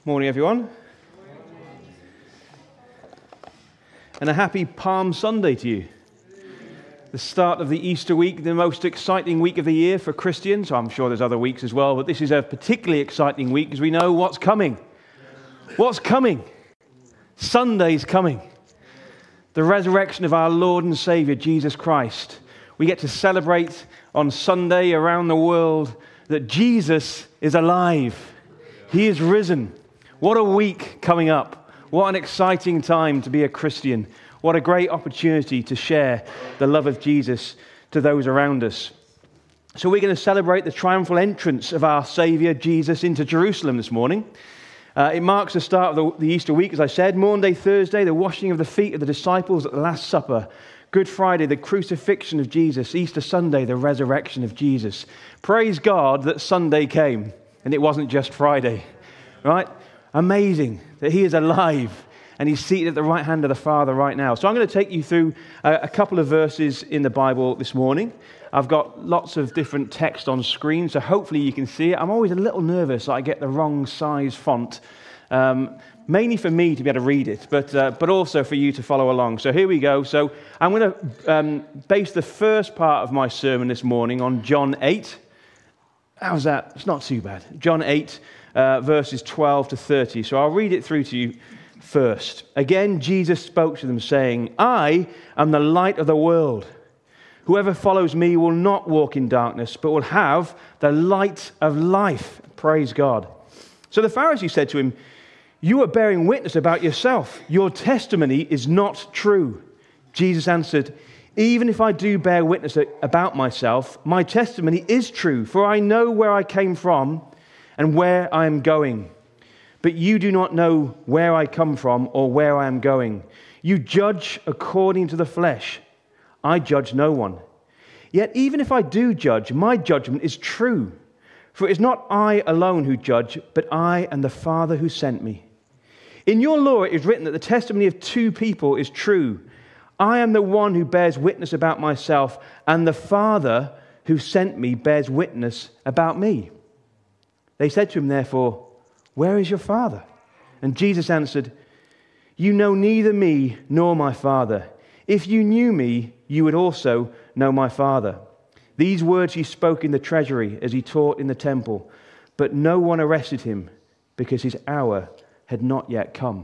Morning, everyone. And a happy Palm Sunday to you. The start of the Easter week, the most exciting week of the year for Christians. I'm sure there's other weeks as well, but this is a particularly exciting week because we know what's coming. What's coming? Sunday's coming. The resurrection of our Lord and Savior, Jesus Christ. We get to celebrate on Sunday around the world that Jesus is alive. He is risen. What a week coming up. What an exciting time to be a Christian. What a great opportunity to share the love of Jesus to those around us. So we're going to celebrate the triumphal entrance of our Savior Jesus into Jerusalem this morning. It marks the start of the Easter week, as I said. Maundy Thursday, the washing of the feet of the disciples at the Last Supper. Good Friday, the crucifixion of Jesus. Easter Sunday, the resurrection of Jesus. Praise God that Sunday came and it wasn't just Friday, right? Amazing that he is alive and he's seated at the right hand of the Father right now. So I'm going to take you through a couple of verses in the Bible this morning. I've got lots of different text on screen, so hopefully you can see it. I'm always a little nervous that I get the wrong size font, mainly for me to be able to read it, but also for you to follow along. So here we go. So I'm going to base the first part of my sermon this morning on John 8. How's that? It's not too bad. John 8. Verses 12 to 30. So I'll read it through to you first. Again, Jesus spoke to them, saying, I am the light of the world. Whoever follows me will not walk in darkness, but will have the light of life. Praise God. So the Pharisee said to him, you are bearing witness about yourself. Your testimony is not true. Jesus answered, even if I do bear witness about myself, my testimony is true, for I know where I came from and where I am going. But you do not know where I come from or where I am going. You judge according to the flesh. I judge no one. Yet even if I do judge, my judgment is true. For it is not I alone who judge, but I and the Father who sent me. In your law it is written that the testimony of two people is true. I am the one who bears witness about myself, and the Father who sent me bears witness about me. They said to him, therefore, where is your Father? And Jesus answered, you know neither me nor my Father. If you knew me, you would also know my Father. These words he spoke in the treasury as he taught in the temple, but no one arrested him because his hour had not yet come.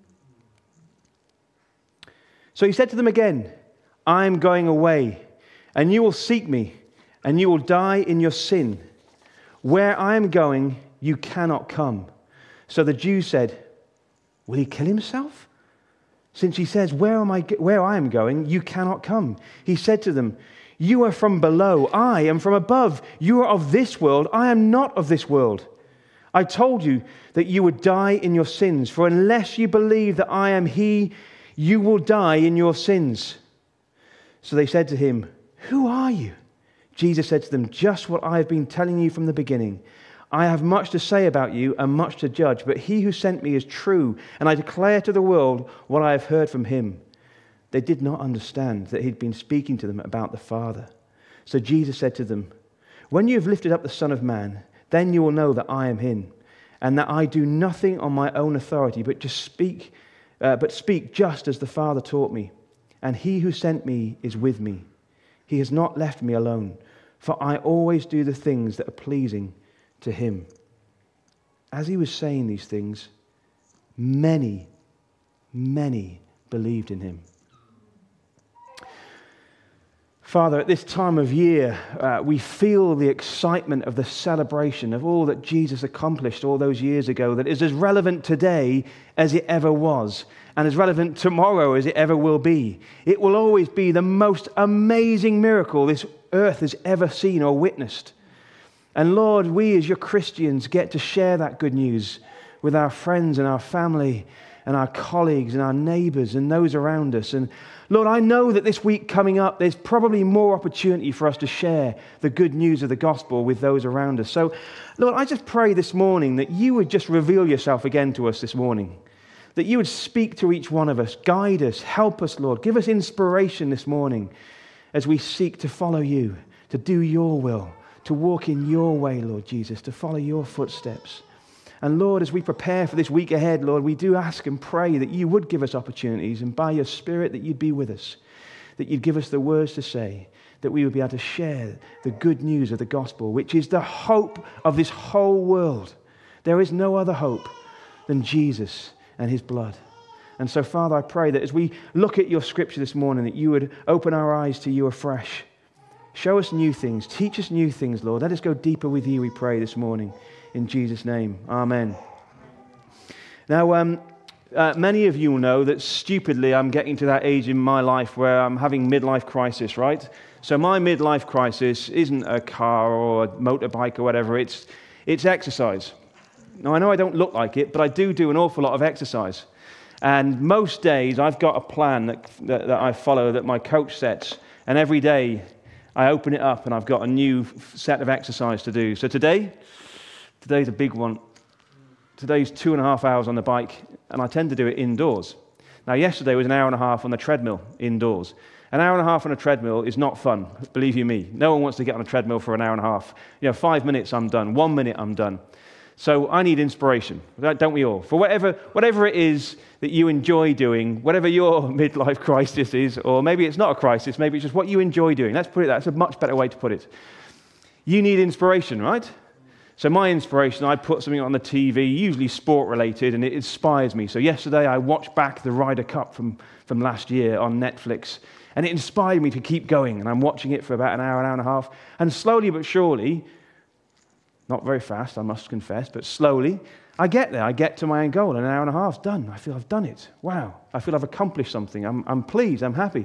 So he said to them again, I am going away, and you will seek me, and you will die in your sin. Where I am going, you cannot come. So the Jews said, will he kill himself? Since he says, where I am going, you cannot come. He said to them, you are from below, I am from above. You are of this world, I am not of this world. I told you that you would die in your sins, for unless you believe that I am he, you will die in your sins. So they said to him, who are you? Jesus said to them, just what I have been telling you from the beginning. I have much to say about you and much to judge, but he who sent me is true, and I declare to the world what I have heard from him. They did not understand that he'd been speaking to them about the Father. So Jesus said to them, when you have lifted up the Son of Man, then you will know that I am him, and that I do nothing on my own authority, but speak just as the Father taught me. And he who sent me is with me. He has not left me alone, for I always do the things that are pleasing to him. As he was saying these things, many believed in him. Father, at this time of year, we feel the excitement of the celebration of all that Jesus accomplished all those years ago that is as relevant today as it ever was, and as relevant tomorrow as it ever will be. It will always be the most amazing miracle this earth has ever seen or witnessed. And Lord, we as your Christians get to share that good news with our friends and our family and our colleagues and our neighbors and those around us. And Lord, I know that this week coming up, there's probably more opportunity for us to share the good news of the gospel with those around us. So, Lord, I just pray this morning that you would just reveal yourself again to us this morning, that you would speak to each one of us, guide us, help us, Lord. Give us inspiration this morning as we seek to follow you, to do your will, to walk in your way, Lord Jesus, to follow your footsteps. And Lord, as we prepare for this week ahead, Lord, we do ask and pray that you would give us opportunities, and by your Spirit that you'd be with us, that you'd give us the words to say, that we would be able to share the good news of the gospel, which is the hope of this whole world. There is no other hope than Jesus and his blood. And so, Father, I pray that as we look at your scripture this morning, that you would open our eyes to you afresh. Show us new things. Teach us new things, Lord. Let us go deeper with you, we pray this morning. In Jesus' name, amen. Now, many of you will know that stupidly I'm getting to that age in my life where I'm having midlife crisis, right? So my midlife crisis isn't a car or a motorbike or whatever, it's exercise. Now, I know I don't look like it, but I do an awful lot of exercise. And most days I've got a plan that I follow that my coach sets, and every day I open it up and I've got a new set of exercise to do. So today's a big one. Today's 2.5 hours on the bike, and I tend to do it indoors. Now, yesterday was an hour and a half on the treadmill indoors. An hour and a half on a treadmill is not fun, believe you me. No one wants to get on a treadmill for an hour and a half. 5 minutes, I'm done. 1 minute, I'm done. So I need inspiration, don't we all? For whatever it is that you enjoy doing, whatever your midlife crisis is, or maybe it's not a crisis, maybe it's just what you enjoy doing. Let's put it that. That's a much better way to put it. You need inspiration, right? So my inspiration, I put something on the TV, usually sport-related, and it inspires me. So yesterday I watched back the Ryder Cup from last year on Netflix, and it inspired me to keep going. And I'm watching it for about an hour and a half. And slowly but surely, not very fast, I must confess, but slowly, I get there. I get to my end goal, and an hour and a half done. I feel I've done it. Wow. I feel I've accomplished something. I'm pleased. I'm happy.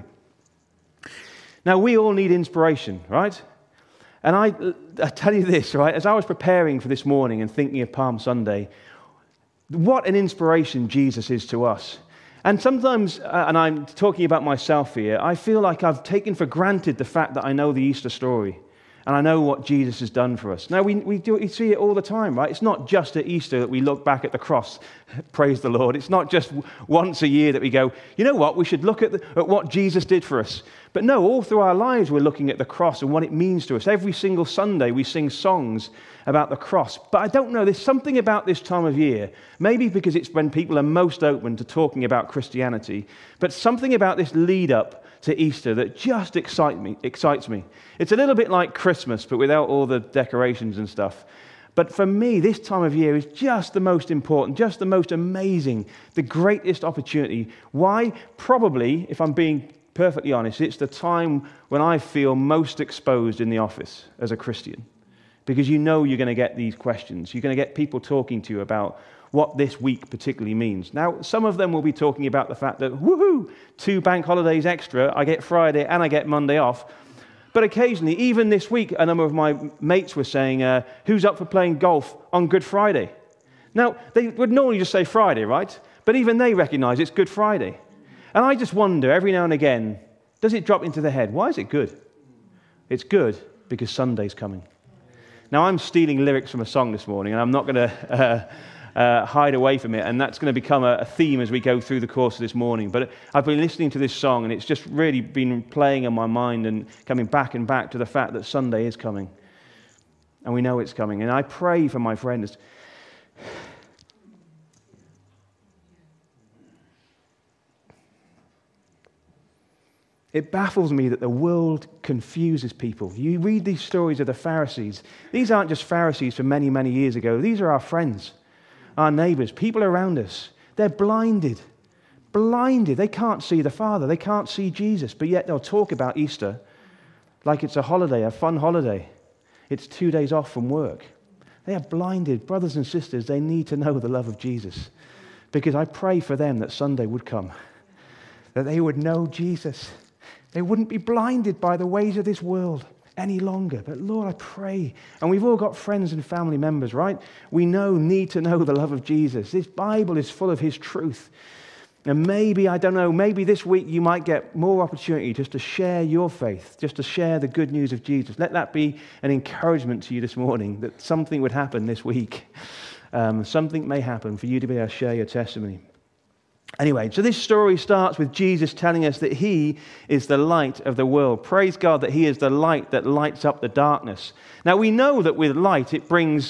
Now, we all need inspiration, right? And I tell you this, right? As I was preparing for this morning and thinking of Palm Sunday, what an inspiration Jesus is to us. And sometimes, and I'm talking about myself here, I feel like I've taken for granted the fact that I know the Easter story. And I know what Jesus has done for us. Now, we see it all the time, right? It's not just at Easter that we look back at the cross, praise the Lord. It's not just once a year that we go, you know what, we should look at what Jesus did for us. But no, all through our lives we're looking at the cross and what it means to us. Every single Sunday we sing songs about the cross. But I don't know, there's something about this time of year, maybe because it's when people are most open to talking about Christianity, but something about this lead up to Easter that just excites me. It's a little bit like Christmas, but without all the decorations and stuff. But for me, this time of year is just the most important, just the most amazing, the greatest opportunity. Why? Probably, if I'm being perfectly honest, it's the time when I feel most exposed in the office as a Christian. Because you know you're going to get these questions. You're going to get people talking to you about what this week particularly means. Now, some of them will be talking about the fact that, woohoo, 2 bank holidays extra, I get Friday and I get Monday off. But occasionally, even this week, a number of my mates were saying, who's up for playing golf on Good Friday? Now, they would normally just say Friday, right? But even they recognize it's Good Friday. And I just wonder, every now and again, does it drop into their head? Why is it good? It's good because Sunday's coming. Now, I'm stealing lyrics from a song this morning, and I'm not going to hide away from it, and that's going to become a theme as we go through the course of this morning. But I've been listening to this song, and it's just really been playing in my mind and coming back and back to the fact that Sunday is coming. And we know it's coming. And I pray for my friends. It baffles me that the world confuses people. You read these stories of the Pharisees. These aren't just Pharisees from many, many years ago. These are our friends, our neighbors, people around us. They're blinded. Blinded. They can't see the Father. They can't see Jesus. But yet they'll talk about Easter like it's a holiday, a fun holiday. It's 2 days off from work. They are blinded. Brothers and sisters, they need to know the love of Jesus. Because I pray for them that Sunday would come, that they would know Jesus. They wouldn't be blinded by the ways of this world any longer. But Lord, I pray, and we've all got friends and family members, right? We need to know the love of Jesus. This Bible is full of his truth. And maybe, I don't know, maybe this week you might get more opportunity just to share your faith, just to share the good news of Jesus. Let that be an encouragement to you this morning, that something would happen this week. Something may happen for you to be able to share your testimony. Anyway, so this story starts with Jesus telling us that he is the light of the world. Praise God that he is the light that lights up the darkness. Now, we know that with light, it brings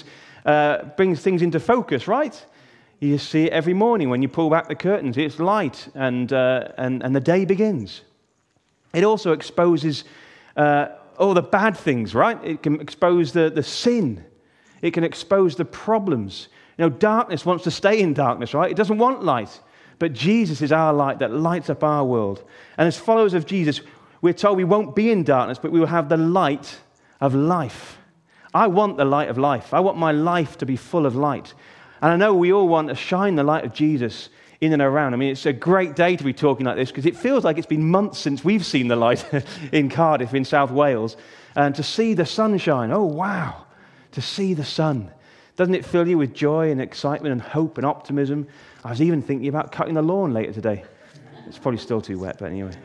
brings things into focus, right? You see it every morning when you pull back the curtains. It's light, and the day begins. It also exposes all the bad things, right? It can expose the sin. It can expose the problems. Darkness wants to stay in darkness, right? It doesn't want light. But Jesus is our light that lights up our world. And as followers of Jesus, we're told we won't be in darkness, but we will have the light of life. I want the light of life. I want my life to be full of light. And I know we all want to shine the light of Jesus in and around. I mean, it's a great day to be talking like this because it feels like it's been months since we've seen the light in Cardiff, in South Wales. And to see the sunshine, oh wow, to see the sun. Doesn't it fill you with joy and excitement and hope and optimism? I was even thinking about cutting the lawn later today. It's probably still too wet, but anyway.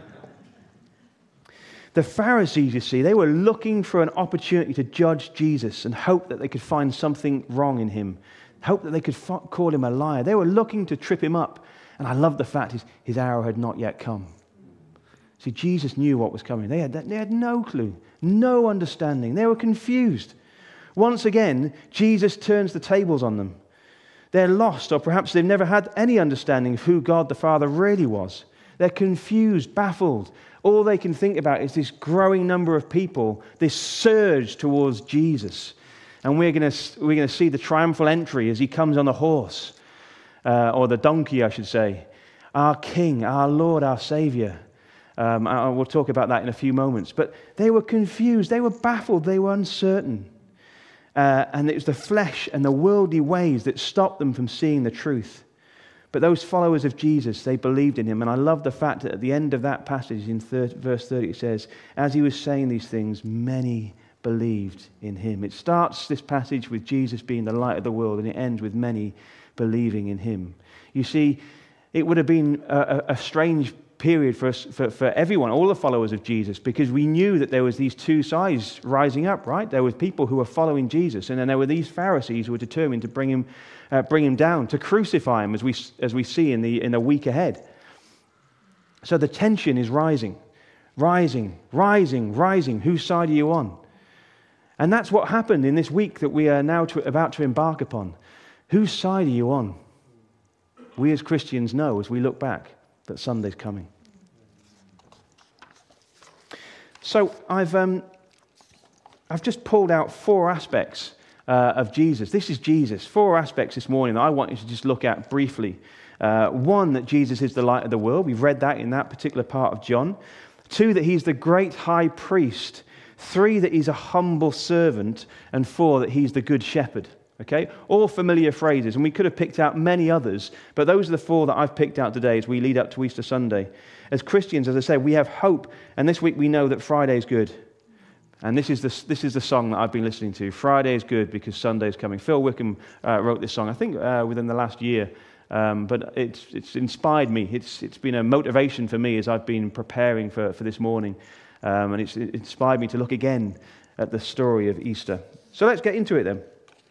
The Pharisees, you see, they were looking for an opportunity to judge Jesus and hope that they could find something wrong in him. Hope that they could call him a liar. They were looking to trip him up. And I love the fact his hour had not yet come. See, Jesus knew what was coming. They had no clue, no understanding. They were confused. Once again, Jesus turns the tables on them. They're lost, or perhaps they've never had any understanding of who God the Father really was. They're confused, baffled. All they can think about is this growing number of people, this surge towards Jesus. And we're going to see the triumphal entry as he comes on the horse, or the donkey, I should say. Our King, our Lord, our Savior. We'll talk about that in a few moments. But they were confused, they were baffled, they were uncertain. And it was the flesh and the worldly ways that stopped them from seeing the truth. But those followers of Jesus, they believed in him. And I love the fact that at the end of that passage, in verse 30, it says, as he was saying these things, many believed in him. It starts, this passage, with Jesus being the light of the world, and it ends with many believing in him. You see, it would have been a strange period for everyone, all the followers of Jesus, because we knew that there was these two sides rising up, right? There were people who were following Jesus, and then there were these Pharisees who were determined to bring him down, to crucify him, as we see in the week ahead. So the tension is rising. Whose side are you on? And that's what happened in this week that we are now about to embark upon. Whose side are you on? We as Christians know, as we look back, that Sunday's coming. So I've just pulled out 4 aspects of Jesus. This is Jesus. 4 aspects this morning that I want you to just look at briefly. 1, that Jesus is the light of the world. We've read that in that particular part of John. 2, that he's the great high priest. 3, that he's a humble servant. And 4, that he's the good shepherd. Okay, all familiar phrases, and we could have picked out many others, but those are the 4 that I've picked out today as we lead up to Easter Sunday. As Christians, as I said, we have hope, and this week we know that Friday is good. And this is the song that I've been listening to. Friday is good because Sunday is coming. Phil Wickham wrote this song, I think, within the last year, but it's inspired me. It's been a motivation for me as I've been preparing for this morning, and it's inspired me to look again at the story of Easter. So let's get into it then.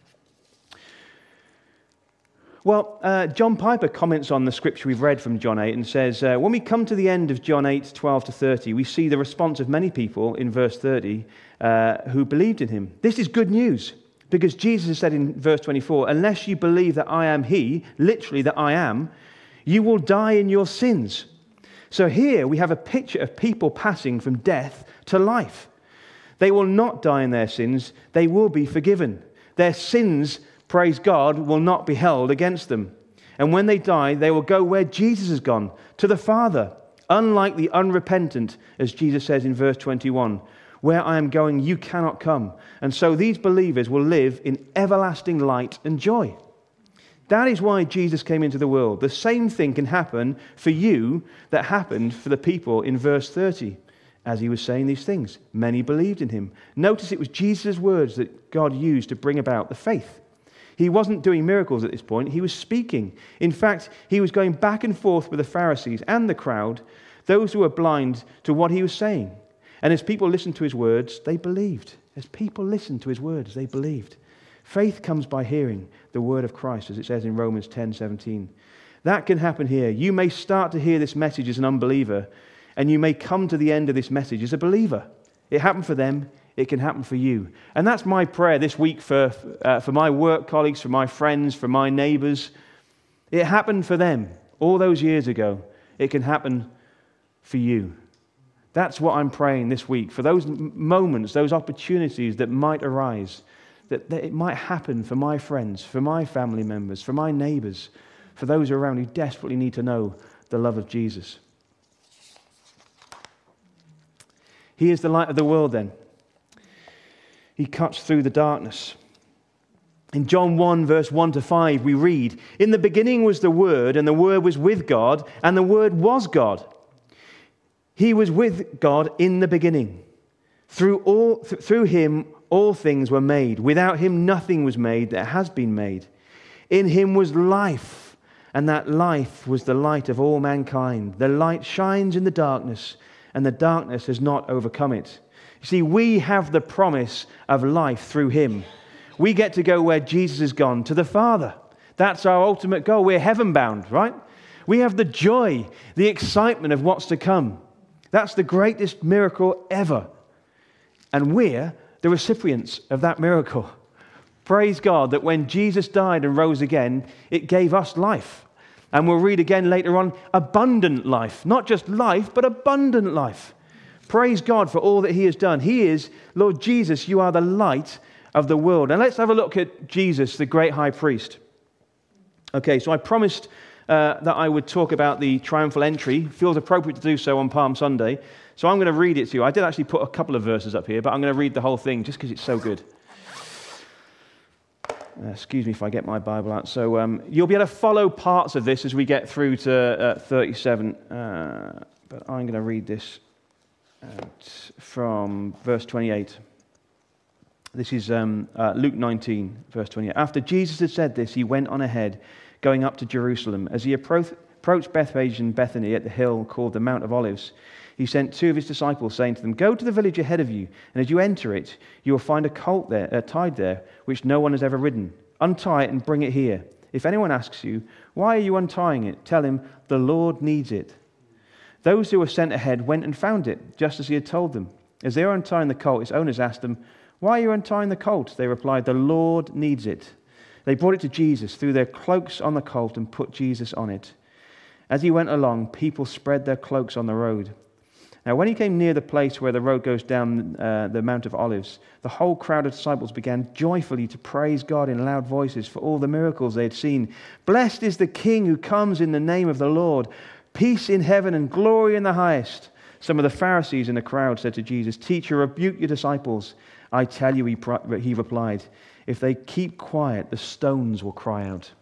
Well, John Piper comments on the scripture we've read from John 8 and says, when we come to the end of John 8, 12 to 30, we see the response of many people in verse 30 who believed in him. This is good news because Jesus has said in verse 24, unless you believe that I am he, literally that I am, you will die in your sins. So here we have a picture of people passing from death to life. They will not die in their sins. They will be forgiven. Their sins, praise God, will not be held against them. And when they die, they will go where Jesus has gone, to the Father. Unlike the unrepentant, as Jesus says in verse 21, where I am going, you cannot come. And so these believers will live in everlasting light and joy. That is why Jesus came into the world. The same thing can happen for you that happened for the people in verse 30. As he was saying these things, many believed in him. Notice it was Jesus' words that God used to bring about the faith. He wasn't doing miracles at this point. He was speaking. In fact, he was going back and forth with the Pharisees and the crowd, those who were blind to what he was saying. And as people listened to his words, they believed. As people listened to his words, they believed. Faith comes by hearing the word of Christ, as it says in Romans 10:17. That can happen here. You may start to hear this message as an unbeliever, and you may come to the end of this message as a believer. It happened for them. it can happen for you. And that's my prayer this week for my work colleagues, for my friends, for my neighbors. It happened for them all those years ago. It can happen for you. That's what I'm praying this week, for those moments, those opportunities that might arise, that it might happen for my friends, for my family members, for my neighbors, for those around who desperately need to know the love of Jesus. He is the light of the world then. He cuts through the darkness. In John 1, verse 1 to 5, we read, "In the beginning was the Word, and the Word was with God, and the Word was God. He was with God in the beginning. Through him all things were made. Without him nothing was made that has been made. In him was life, and that life was the light of all mankind. The light shines in the darkness, and the darkness has not overcome it." You see, we have the promise of life through him. We get to go where Jesus has gone, to the Father. That's our ultimate goal. We're heaven-bound, right? We have the joy, the excitement of what's to come. That's the greatest miracle ever. And we're the recipients of that miracle. Praise God that when Jesus died and rose again, it gave us life. And we'll read again later on, abundant life. Not just life, but abundant life. Praise God for all that he has done. He is, Lord Jesus, you are the light of the world. And let's have a look at Jesus, the great high priest. Okay, so I promised that I would talk about the triumphal entry. Feels appropriate to do so on Palm Sunday. So I'm going to read it to you. I did actually put a couple of verses up here, but I'm going to read the whole thing just because it's so good. Excuse me if I get my Bible out. So you'll be able to follow parts of this as we get through to 37. But I'm going to read this from verse 28. This is Luke 19, verse 28. After Jesus had said this, he went on ahead, going up to Jerusalem. As he approached Bethphage and Bethany at the hill called the Mount of Olives, he sent two of his disciples, saying to them, "Go to the village ahead of you, and as you enter it, you will find a colt there, tied there, which no one has ever ridden. Untie it and bring it here. If anyone asks you, 'Why are you untying it?' tell him, 'The Lord needs it.'" Those who were sent ahead went and found it, just as he had told them. As they were untying the colt, its owners asked them, "Why are you untying the colt?" They replied, "The Lord needs it." They brought it to Jesus, threw their cloaks on the colt, and put Jesus on it. As he went along, people spread their cloaks on the road. Now, when he came near the place where the road goes down the Mount of Olives, the whole crowd of disciples began joyfully to praise God in loud voices for all the miracles they had seen. "Blessed is the King who comes in the name of the Lord. Peace in heaven and glory in the highest." Some of the Pharisees in the crowd said to Jesus, "Teacher, rebuke your disciples." "I tell you," he replied, "if they keep quiet, the stones will cry out."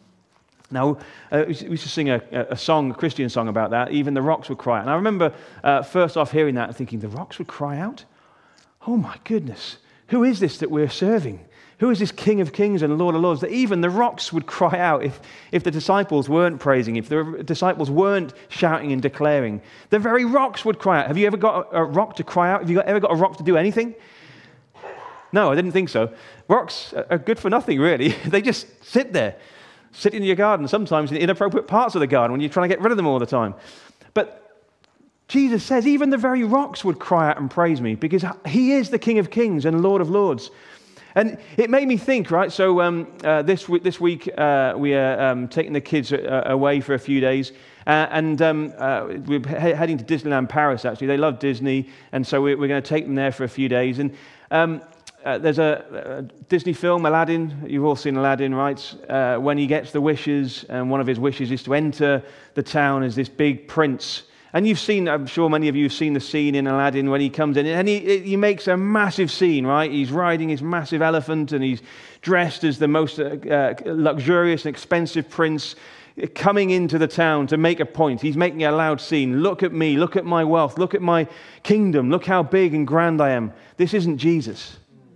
Now, we used to sing a song, a Christian song about that. Even the rocks would cry out. And I remember first off hearing that and thinking, the rocks would cry out? Oh my goodness. Who is this that we're serving? Who is this King of Kings and Lord of Lords? That even the rocks would cry out if the disciples weren't praising, if the disciples weren't shouting and declaring. The very rocks would cry out. Have you ever got a rock to cry out? Have you ever got a rock to do anything? No, I didn't think so. Rocks are good for nothing, really. They just sit there. Sit in your garden, sometimes in inappropriate parts of the garden when you're trying to get rid of them all the time. But Jesus says even the very rocks would cry out and praise me because he is the King of Kings and Lord of Lords. And it made me think, right? So this week we are taking the kids away for a few days. And we're heading to Disneyland Paris, actually. They love Disney. And so we're going to take them there for a few days. And there's a Disney film, Aladdin. You've all seen Aladdin, right? When he gets the wishes, and one of his wishes is to enter the town as this big prince. And you've seen, I'm sure many of you have seen the scene in Aladdin when he comes in, and he makes a massive scene, right? He's riding his massive elephant, and he's dressed as the most luxurious and expensive prince coming into the town to make a point. He's making a loud scene. Look at me, look at my wealth, look at my kingdom, look how big and grand I am. This isn't Jesus.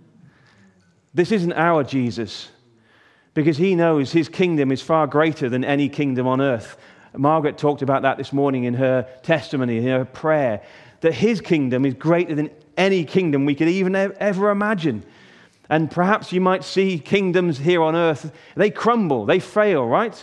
This isn't our Jesus, because he knows his kingdom is far greater than any kingdom on earth. Margaret talked about that this morning in her testimony, in her prayer, that his kingdom is greater than any kingdom we could even ever imagine. And perhaps you might see kingdoms here on earth, they crumble, they fail, right?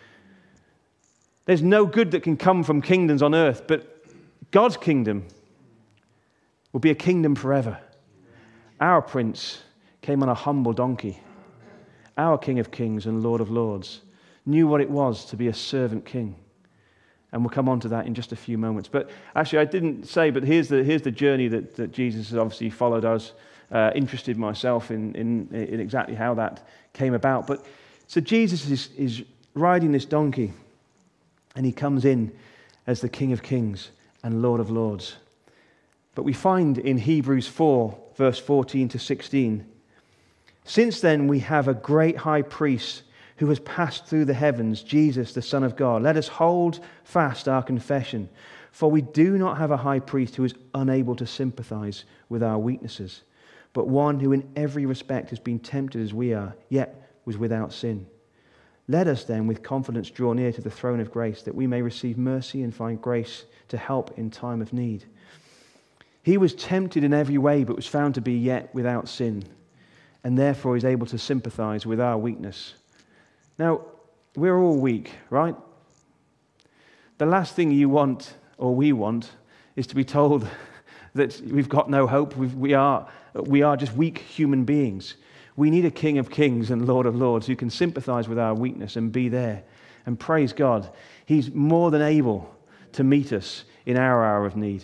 There's no good that can come from kingdoms on earth, but God's kingdom will be a kingdom forever. Our Prince came on a humble donkey. Our King of Kings and Lord of Lords knew what it was to be a servant king. And we'll come on to that in just a few moments. But actually, I didn't say, but here's the journey that Jesus has obviously followed us. Interested myself in exactly how that came about. But so Jesus is riding this donkey, and he comes in as the King of Kings and Lord of Lords. But we find in Hebrews 4, verse 14 to 16, since then we have a great high priest who has passed through the heavens, Jesus, the Son of God. Let us hold fast our confession, for we do not have a high priest who is unable to sympathize with our weaknesses, but one who in every respect has been tempted as we are, yet was without sin. Let us then with confidence draw near to the throne of grace, that we may receive mercy and find grace to help in time of need. He was tempted in every way, but was found to be yet without sin, and therefore is able to sympathize with our weakness. Now, we're all weak, right? The last thing you want, or we want, is to be told that we've got no hope. We are just weak human beings. We need a King of Kings and Lord of Lords who can sympathize with our weakness and be there. And praise God, He's more than able to meet us in our hour of need.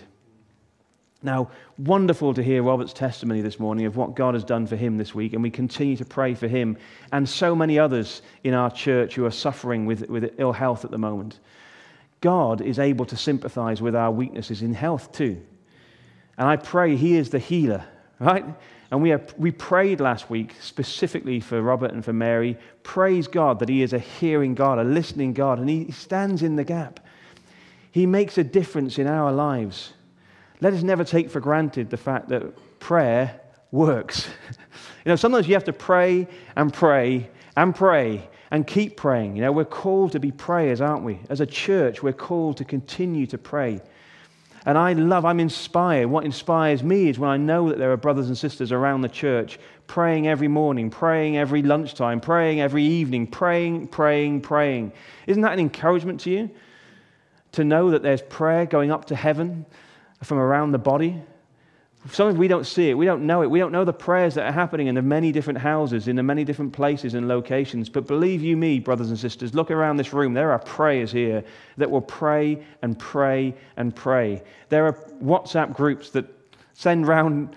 Now, wonderful to hear Robert's testimony this morning of what God has done for him this week, and we continue to pray for him and so many others in our church who are suffering with ill health at the moment. God is able to sympathize with our weaknesses in health too. And I pray He is the healer, right? And we prayed last week specifically for Robert and for Mary. Praise God that He is a hearing God, a listening God, and He stands in the gap. He makes a difference in our lives. Let us never take for granted the fact that prayer works. Sometimes you have to pray and pray and pray and keep praying. We're called to be prayers, aren't we? As a church, we're called to continue to pray. And I'm inspired. What inspires me is when I know that there are brothers and sisters around the church praying every morning, praying every lunchtime, praying every evening, praying. Isn't that an encouragement to you? To know that there's prayer going up to heaven from around the body? Sometimes we don't see it, we don't know it, we don't know the prayers that are happening in the many different houses, in the many different places and locations. But believe you me, brothers and sisters, look around this room, there are prayers here that will pray and pray and pray. There are WhatsApp groups that send round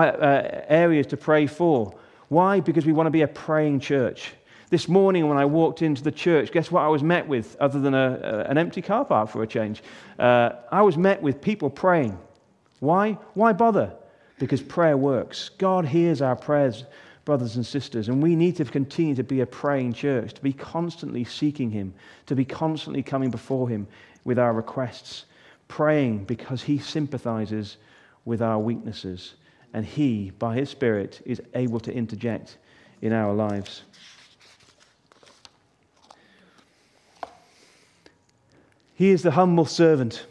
areas to pray for. Why? Because we want to be a praying church. This morning when I walked into the church, guess what I was met with, other than an empty car park for a change? I was met with people praying. Why? Why bother? Because prayer works. God hears our prayers, brothers and sisters, and we need to continue to be a praying church, to be constantly seeking Him, to be constantly coming before Him with our requests, praying because He sympathizes with our weaknesses, and He, by His Spirit, is able to interject in our lives. He is the humble servant.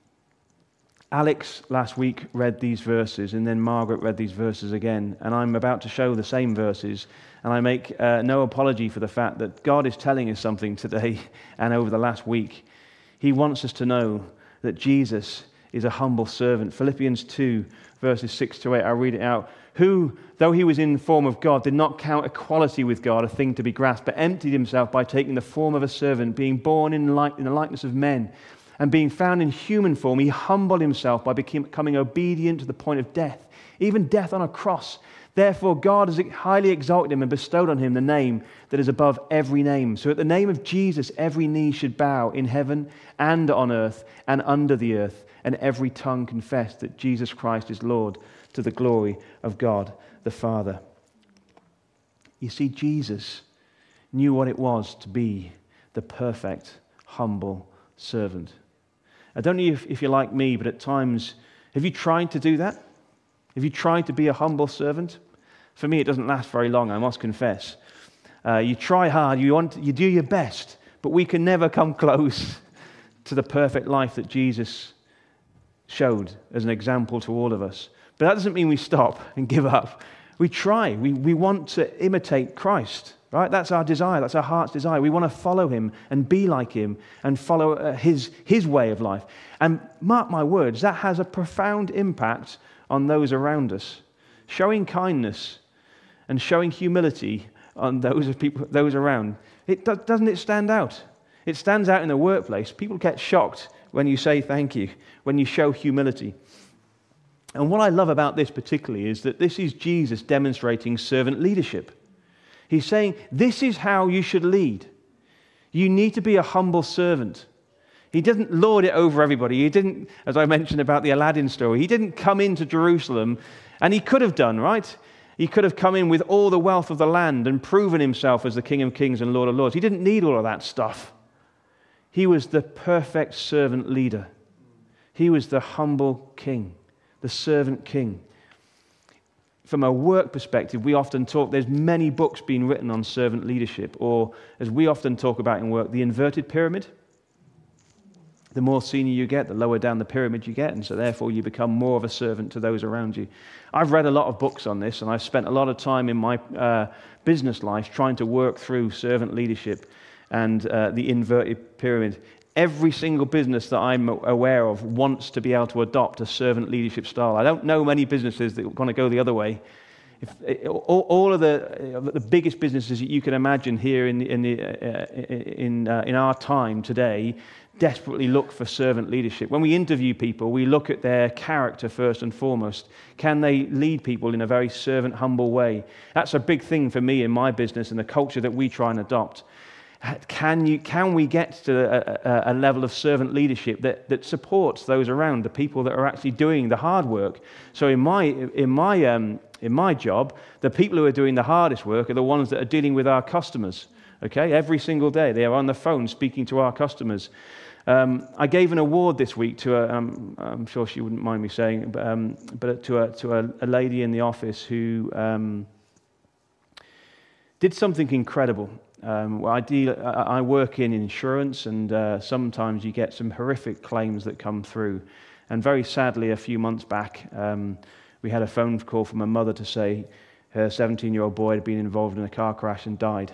Alex last week read these verses, and then Margaret read these verses again, and I'm about to show the same verses, and I make no apology for the fact that God is telling us something today and over the last week. He wants us to know that Jesus is a humble servant. Philippians 2, verses 6 to 8, I'll read it out. Who, though He was in the form of God, did not count equality with God a thing to be grasped, but emptied Himself by taking the form of a servant, being born in the likeness of men. And being found in human form, He humbled Himself by becoming obedient to the point of death, even death on a cross. Therefore God has highly exalted Him and bestowed on Him the name that is above every name. So at the name of Jesus, every knee should bow in heaven and on earth and under the earth, and every tongue confess that Jesus Christ is Lord, to the glory of God the Father. You see, Jesus knew what it was to be the perfect, humble servant. I don't know if you're like me, but at times, have you tried to do that? Have you tried to be a humble servant? For me, it doesn't last very long, I must confess. You try hard, you do your best, but we can never come close to the perfect life that Jesus showed as an example to all of us. But that doesn't mean we stop and give up. We try. We want to imitate Christ, right? That's our desire. That's our heart's desire. We want to follow Him and be like Him and follow His way of life. And mark my words, that has a profound impact on those around us. showing kindness and showing humility on those around, doesn't it stand out? It stands out in the workplace. People get shocked when you say thank you, when you show humility. And what I love about this particularly is that this is Jesus demonstrating servant leadership. He's saying, this is how you should lead. You need to be a humble servant. He didn't lord it over everybody. He didn't, as I mentioned about the Aladdin story, he didn't come into Jerusalem, and he could have done, right? He could have come in with all the wealth of the land and proven himself as the King of Kings and Lord of Lords. He didn't need all of that stuff. He was the perfect servant leader. He was the humble king, the servant king. From a work perspective, we often talk, there's many books being written on servant leadership, or as we often talk about in work, the inverted pyramid. The more senior you get, the lower down the pyramid you get, and so therefore you become more of a servant to those around you. I've read a lot of books on this, and I've spent a lot of time in my business life trying to work through servant leadership and the inverted pyramid. Every single business that I'm aware of wants to be able to adopt a servant leadership style. I don't know many businesses that want to go the other way. All of the biggest businesses that you can imagine here in our time today desperately look for servant leadership. When we interview people, we look at their character first and foremost. Can they lead people in a very servant, humble way? That's a big thing for me in my business and the culture that we try and adopt. Can we get to a level of servant leadership that supports those around, the people that are actually doing the hard work? So in my job, the people who are doing the hardest work are the ones that are dealing with our customers. Okay, every single day they are on the phone speaking to our customers. I gave an award this week to I'm sure she wouldn't mind me saying, but to a lady in the office who did something incredible. I work in insurance, and sometimes you get some horrific claims that come through. And very sadly, a few months back, we had a phone call from a mother to say her 17-year-old boy had been involved in a car crash and died.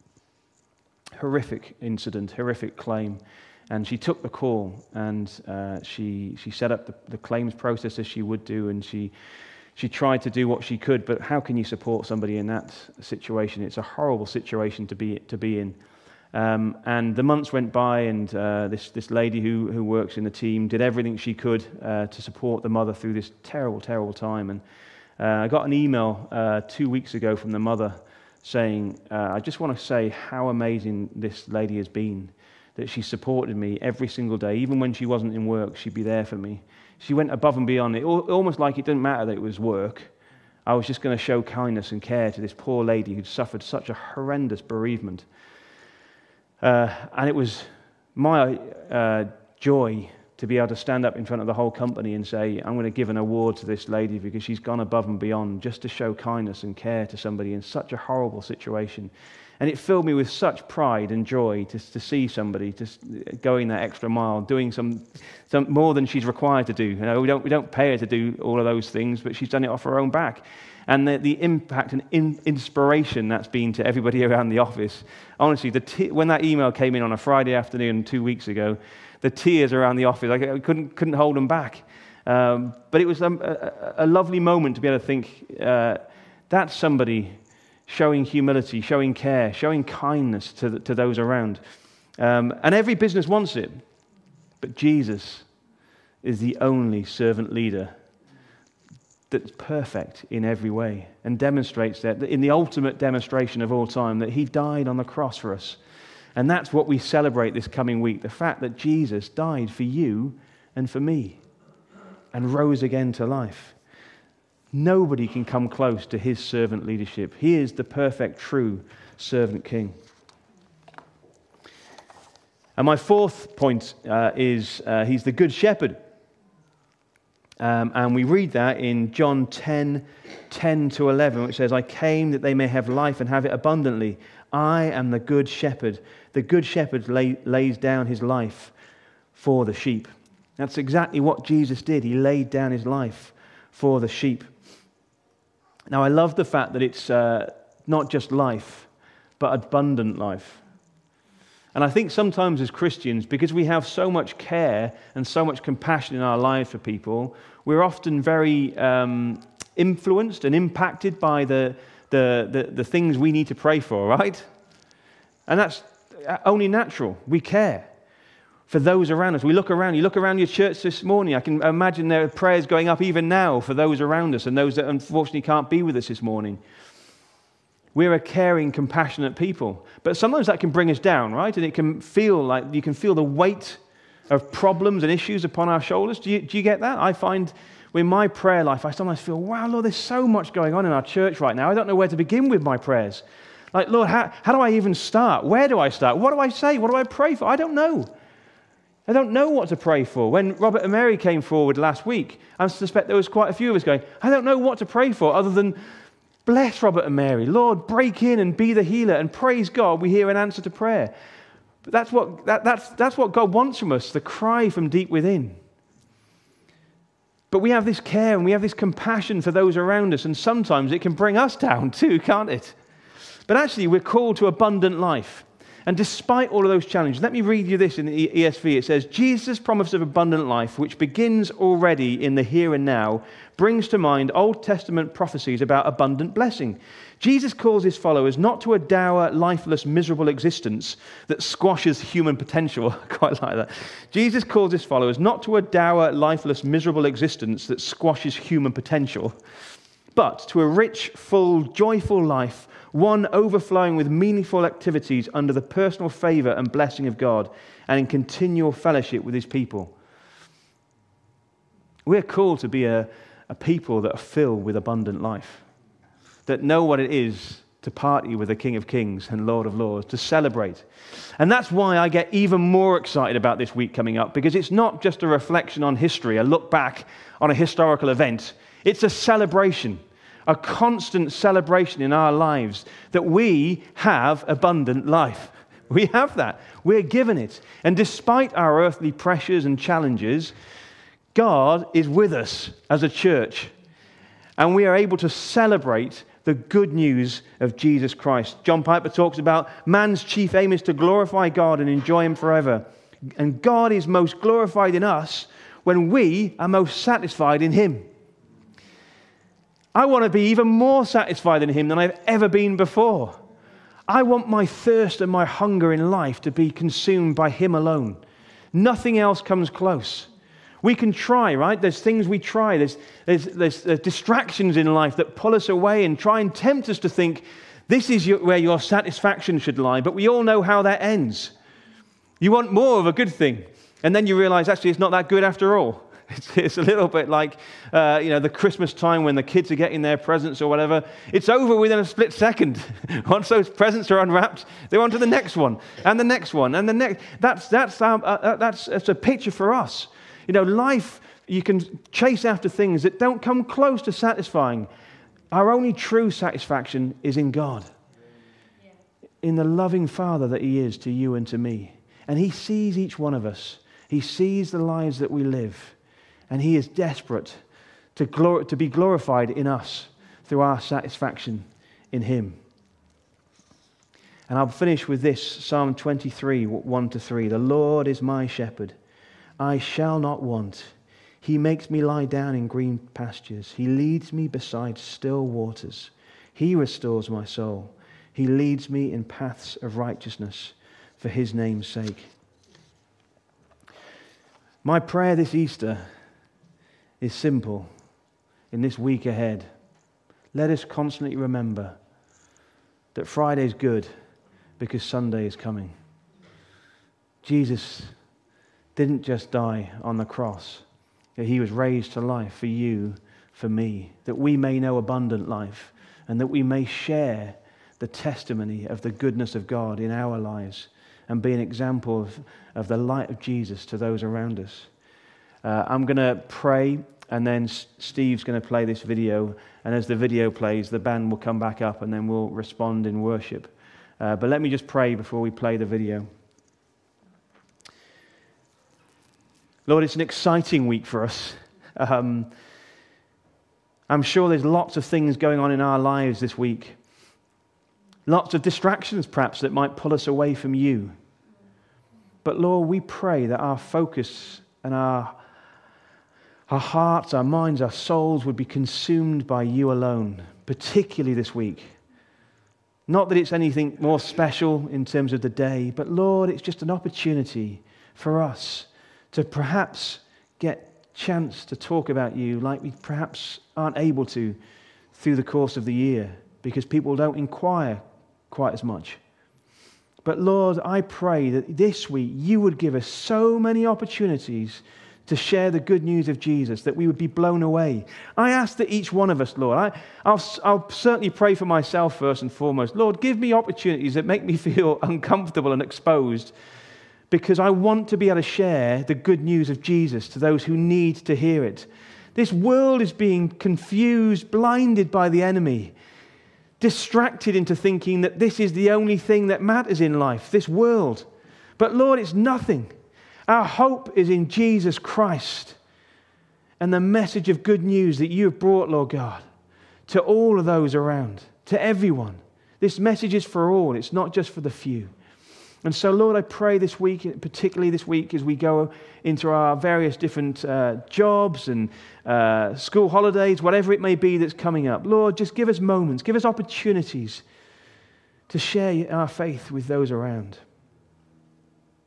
Horrific incident, horrific claim. And she took the call, and she set up the claims process as she would do, and she tried to do what she could. But how can you support somebody in that situation? It's a horrible situation to be in. And the months went by, and this lady who works in the team did everything she could to support the mother through this terrible, terrible time. And I got an email 2 weeks ago from the mother saying, I just want to say how amazing this lady has been, that she supported me every single day. Even when she wasn't in work, she'd be there for me. She went above and beyond it, almost like it didn't matter that it was work. I was just going to show kindness and care to this poor lady who'd suffered such a horrendous bereavement. And it was my joy to be able to stand up in front of the whole company and say, I'm going to give an award to this lady because she's gone above and beyond just to show kindness and care to somebody in such a horrible situation. And it filled me with such pride and joy to see somebody just going that extra mile, doing some more than she's required to do. You know, we don't pay her to do all of those things, but she's done it off her own back. And the impact and inspiration that's been to everybody around the office. Honestly, when that email came in on a Friday afternoon 2 weeks ago, the tears around the office, I couldn't hold them back. But it was a lovely moment to be able to think, that's somebody showing humility, showing care, showing kindness to those around. And every business wants it. But Jesus is the only servant leader that's perfect in every way and demonstrates that in the ultimate demonstration of all time, that he died on the cross for us. And that's what we celebrate this coming week, the fact that Jesus died for you and for me and rose again to life. Nobody can come close to his servant leadership. He is the perfect, true servant king. And my fourth point is he's the good shepherd. And we read that in John 10:10-11, which says, I came that they may have life and have it abundantly. I am the good shepherd. The good shepherd lays down his life for the sheep. That's exactly what Jesus did. He laid down his life for the sheep. Now, I love the fact that it's not just life, but abundant life. And I think sometimes as Christians, because we have so much care and so much compassion in our lives for people, we're often very influenced and impacted by the things we need to pray for, right? And that's only natural. We care for those around us. We look around. You look around your church this morning. I can imagine there are prayers going up even now for those around us and those that unfortunately can't be with us this morning. We're a caring, compassionate people. But sometimes that can bring us down, right? And it can feel like you can feel the weight of problems and issues upon our shoulders. Do you get that? I find in my prayer life, I sometimes feel, wow, Lord, there's so much going on in our church right now. I don't know where to begin with my prayers. Like, Lord, how do I even start? Where do I start? What do I say? What do I pray for? I don't know. I don't know what to pray for. When Robert and Mary came forward last week, I suspect there was quite a few of us going, I don't know what to pray for other than bless Robert and Mary. Lord, break in and be the healer. And praise God, we hear an answer to prayer. But that's what God wants from us, the cry from deep within. But we have this care and we have this compassion for those around us, and sometimes it can bring us down too, can't it? But actually, we're called to abundant life. And despite all of those challenges, let me read you this in the ESV. It says, Jesus' promise of abundant life, which begins already in the here and now, brings to mind Old Testament prophecies about abundant blessing. Jesus calls his followers not to a dour, lifeless, miserable existence that squashes human potential. I quite like that. Jesus calls his followers not to a dour, lifeless, miserable existence that squashes human potential, but to a rich, full, joyful life, one overflowing with meaningful activities under the personal favor and blessing of God and in continual fellowship with his people. We're called to be a people that are filled with abundant life, that know what it is to party with the King of Kings and Lord of Lords, to celebrate. And that's why I get even more excited about this week coming up, because it's not just a reflection on history, a look back on a historical event. It's a celebration. A constant celebration in our lives that we have abundant life. We have that. We're given it. And despite our earthly pressures and challenges, God is with us as a church. And we are able to celebrate the good news of Jesus Christ. John Piper talks about man's chief aim is to glorify God and enjoy him forever. And God is most glorified in us when we are most satisfied in him. I want to be even more satisfied in him than I've ever been before. I want my thirst and my hunger in life to be consumed by him alone. Nothing else comes close. We can try, right? There's things we try. There's distractions in life that pull us away and try and tempt us to think, this is where your satisfaction should lie. But we all know how that ends. You want more of a good thing. And then you realize, actually, it's not that good after all. It's a little bit like, the Christmas time when the kids are getting their presents or whatever. It's over within a split second. Once those presents are unwrapped, they're on to the next one, and the next one, and the next. That's a picture for us. Life, you can chase after things that don't come close to satisfying. Our only true satisfaction is in God, in the loving Father that he is to you and to me. And he sees each one of us. He sees the lives that we live. And he is desperate to be glorified in us through our satisfaction in him. And I'll finish with this, Psalm 23, 1-3. The Lord is my shepherd. I shall not want. He makes me lie down in green pastures. He leads me beside still waters. He restores my soul. He leads me in paths of righteousness for his name's sake. My prayer this Easter is simple. In this week ahead, let us constantly remember that Friday is good because Sunday is coming. Jesus didn't just die on the cross, that he was raised to life for you, for me, that we may know abundant life and that we may share the testimony of the goodness of God in our lives and be an example of the light of Jesus to those around us. I'm going to pray, and then Steve's going to play this video. And as the video plays, the band will come back up, and then we'll respond in worship. But let me just pray before we play the video. Lord, it's an exciting week for us. I'm sure there's lots of things going on in our lives this week. Lots of distractions, perhaps, that might pull us away from you. But Lord, we pray that our focus and our our hearts, our minds, our souls would be consumed by you alone, particularly this week. Not that it's anything more special in terms of the day, but Lord, it's just an opportunity for us to perhaps get a chance to talk about you like we perhaps aren't able to through the course of the year because people don't inquire quite as much. But Lord, I pray that this week you would give us so many opportunities to share the good news of Jesus, that we would be blown away. I ask that each one of us, Lord, I'll certainly pray for myself first and foremost. Lord, give me opportunities that make me feel uncomfortable and exposed, because I want to be able to share the good news of Jesus to those who need to hear it. This world is being confused, blinded by the enemy, distracted into thinking that this is the only thing that matters in life, this world. But Lord, it's nothing. Our hope is in Jesus Christ and the message of good news that you have brought, Lord God, to all of those around, to everyone. This message is for all. It's not just for the few. And so, Lord, I pray this week, particularly this week, as we go into our various different jobs and school holidays, whatever it may be that's coming up. Lord, just give us moments, give us opportunities to share our faith with those around.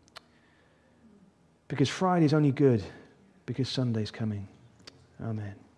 Because Friday's only good because Sunday's coming. Amen.